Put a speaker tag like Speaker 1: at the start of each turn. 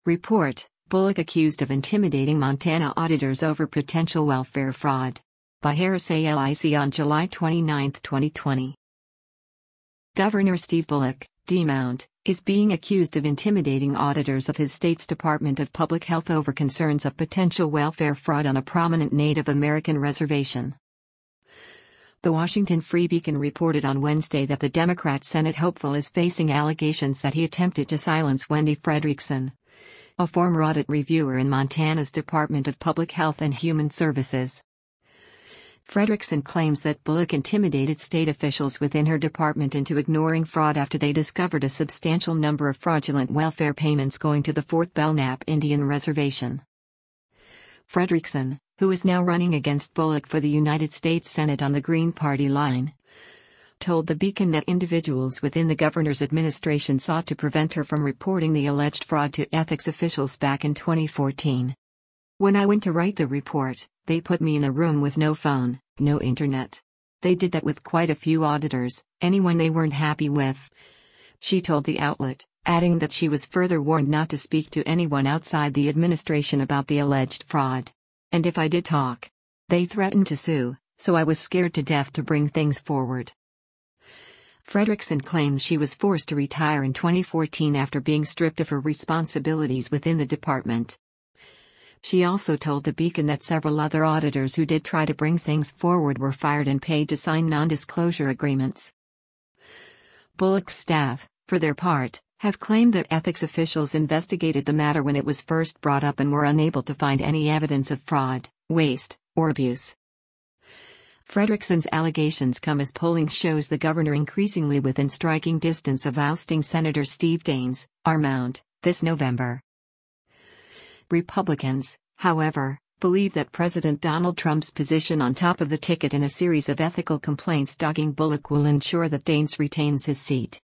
Speaker 1: Report: Bullock accused of intimidating Montana auditors over potential welfare fraud. By Harris ALIC on July 29, 2020. Governor Steve Bullock, D-Mount, is being accused of intimidating auditors of his state's Department of Public Health over concerns of potential welfare fraud on a prominent Native American reservation. The Washington Free Beacon reported on Wednesday that the Democrat Senate hopeful is facing allegations that he attempted to silence Wendy Fredrickson, a former audit reviewer in Montana's Department of Public Health and Human Services. Fredrickson claims that Bullock intimidated state officials within her department into ignoring fraud after they discovered a substantial number of fraudulent welfare payments going to the Fort Belknap Indian Reservation. Fredrickson, who is now running against Bullock for the United States Senate on the Green Party line, told the Beacon that individuals within the governor's administration sought to prevent her from reporting the alleged fraud to ethics officials back in 2014. When I went to write the report, they put me in a room with no phone, no internet. They did that with quite a few auditors, anyone they weren't happy with, she told the outlet, adding that she was further warned not to speak to anyone outside the administration about the alleged fraud. And if I did talk, they threatened to sue, so I was scared to death to bring things forward. Fredrickson claims she was forced to retire in 2014 after being stripped of her responsibilities within the department. She also told the Beacon that several other auditors who did try to bring things forward were fired and paid to sign non-disclosure agreements. Bullock's staff, for their part, have claimed that ethics officials investigated the matter when it was first brought up and were unable to find any evidence of fraud, waste, or abuse. Fredrickson's allegations come as polling shows the governor increasingly within striking distance of ousting Senator Steve Daines, Armount, this November. Republicans, however, believe that President Donald Trump's position on top of the ticket in a series of ethical complaints dogging Bullock will ensure that Daines retains his seat.